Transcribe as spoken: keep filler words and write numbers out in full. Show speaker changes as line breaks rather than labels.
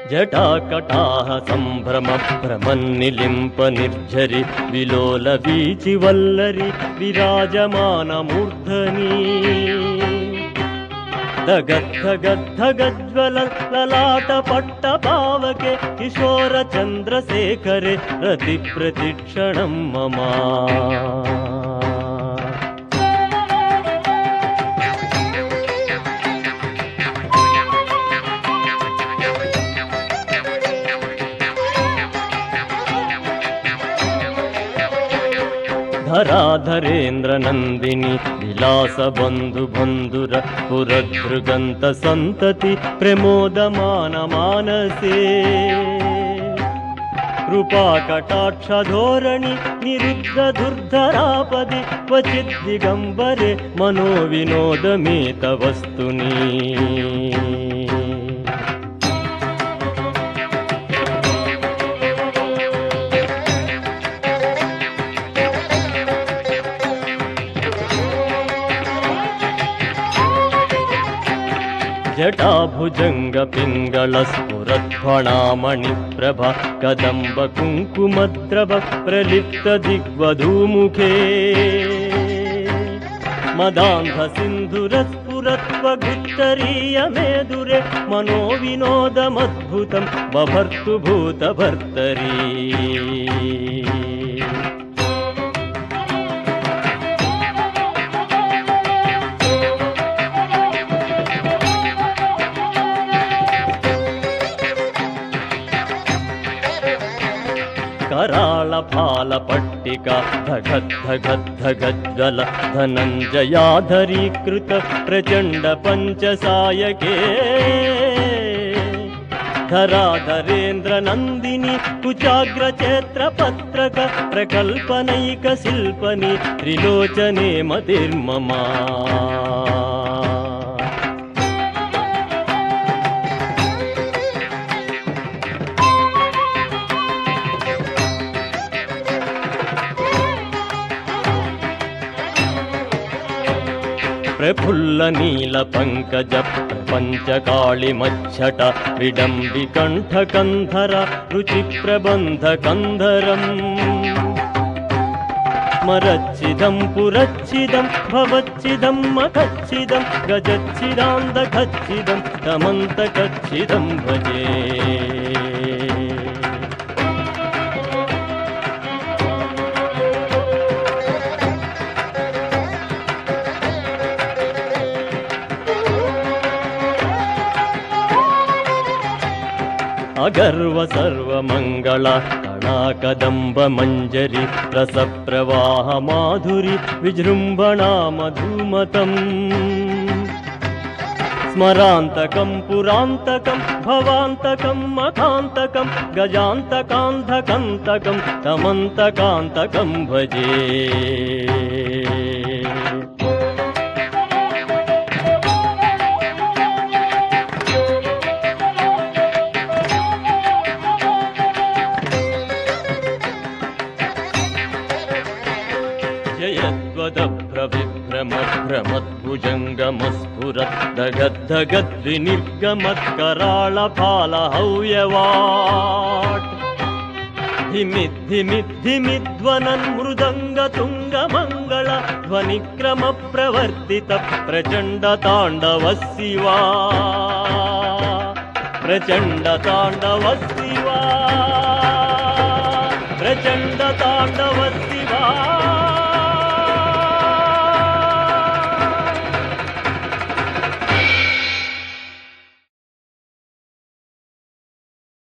జటాకటాహ సంభ్రమ భ్రమన్నిలింప నిర్ఝరి విలోల వీచి వల్లరి విరాజమాన మూర్ధని దగద్ధగద్ధగజ్వల లలాట పట్ట పావకే కిశోర చంద్రశేఖరే రతి ప్రతిక్షణం మమా ధరాధరేంద్ర నందిని విలాస బంధు బంధుర పురదృగంత సంతతి ప్రమోదమాన మానసే కృపాకటాక్షధోరణి నిరుద్ధ దుర్ధరాపది క్వచిద్ దిగంబరే మనో వినోదమేత వస్తుని జటాభుజంగ పింగళ స్ఫురత్ఫణామణి ప్రభ కదంబ కుంకుమద్రవ ప్రలిప్త దిగ్వధూముఖే మదాంధ సింధుర స్ఫురత్వగుత్తరీయ మేదురే మనో వినోదమద్భుతం బభర్తు భూత భర్తరీ कराल फाल पट्टिका धगद्धगद्धगज्वल धनञ्जयाधरीकृत प्रचण्ड पञ्चसायके धराधरेन्द्र नन्दिनी कुचाग्रचैत्र पत्रक प्रकल्पनैक शिल्पनि त्रिलोचने मतिर्ममा प्रफुल्ल नील पंकज प्रपंच काली मच्छट विडंबि कंठ कंधर रुचि प्रबंध कंधरम स्मरच्चिदं पुरच्चिदं भवच्चिदं मखच्चिदं गजच्चिदान्दखच्चिदं तमन्तकच्चिदं भजे अगर्व सर्व मंगल कणाकदंब मंजरी रस प्रवाह माधुरी विजृंभणा मधुमतम स्मरांतकं पुरांतकं भवांतकं मखांतकं गजांतकांधकंतकं तमंतकांतकं भजे भ्रमद्भुजङ्गमस्फुरत् दगद्धगद्विनिर्गमत्कराळफालहव्यवाट् धिमिद्धिमिद्धिमिध्वनन् मृदङ्गतुङ्गमङ्गल ध्वनिक्रमप्रवर्तित प्रचण्डताण्डवशिवा प्रचण्डताण्डवशिवा प्रचण्डताण्डवशिवा